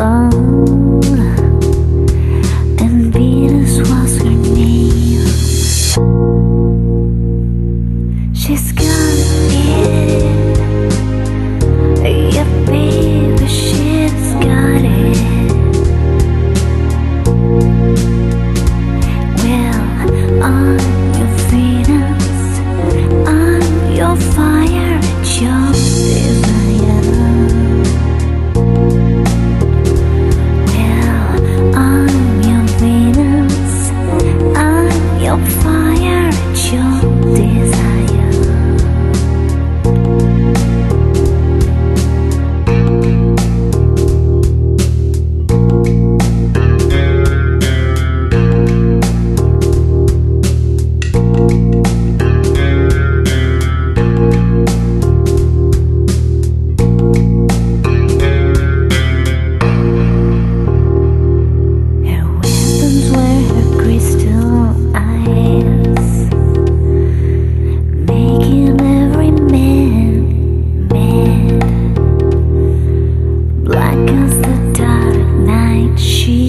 love, and Venus was her name. She's got it, yeah baby, she's got it. Well, I'm your Venus, I'm your fire, it's your desire. Well, I'm your Venus, I'm your fire, it's your desire. Black as the dark night she